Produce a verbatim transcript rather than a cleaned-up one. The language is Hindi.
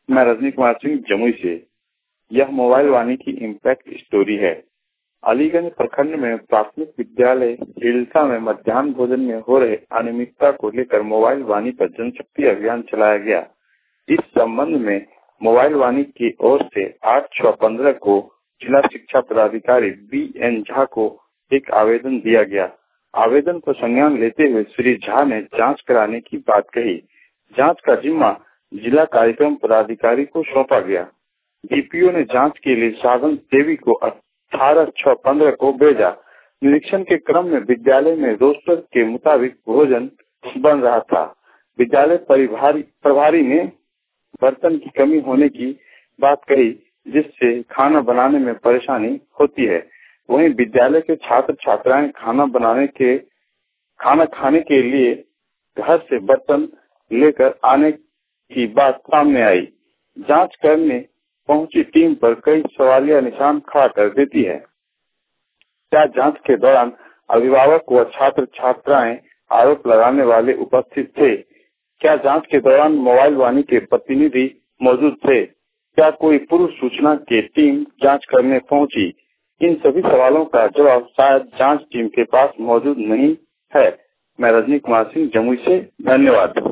मैं रजनी कुमार सिंह जमुई से। यह मोबाइल वाणी की इम्पैक्ट स्टोरी है। अलीगंज प्रखंड में प्राथमिक विद्यालय हिलसा में मध्याह्न भोजन में हो रहे अनियमितता को लेकर मोबाइल वाणी पर जनशक्ति अभियान चलाया गया। इस संबंध में मोबाइल वाणी की ओर से आठ छह पंद्रह को जिला शिक्षा पदाधिकारी बी एन झा को एक आवेदन दिया गया। आवेदन पर संज्ञान लेते हुए श्री झा ने जांच कराने की बात कही। जांच का जिम्मा जिला कार्यक्रम पदाधिकारी को सौंपा गया। डीपीओ ने जांच के लिए साधन देवी को अठारह छह पंद्रह को भेजा। निरीक्षण के क्रम में विद्यालय में रोस्टर के मुताबिक भोजन बन रहा था। विद्यालय परिभारी प्रभारी ने बर्तन की कमी होने की बात कही, जिससे खाना बनाने में परेशानी होती है। वहीं विद्यालय के छात्र छात्राएं खाना बनाने के खाना खाने के लिए घर से बर्तन लेकर आने की बात सामने आई। जांच करने पहुंची टीम पर कई सवालिया निशान खड़ा कर देती है। क्या जांच के दौरान अभिभावक व छात्र छात्राएं आरोप लगाने वाले उपस्थित थे? क्या जांच के दौरान मोबाइल वाणी के प्रतिनिधि मौजूद थे? क्या कोई पूर्व सूचना की टीम जांच करने पहुंची? इन सभी सवालों का जवाब शायद जांच टीम के पास मौजूद नहीं है। मैं रजनी कुमार सिंह जमुई से, धन्यवाद।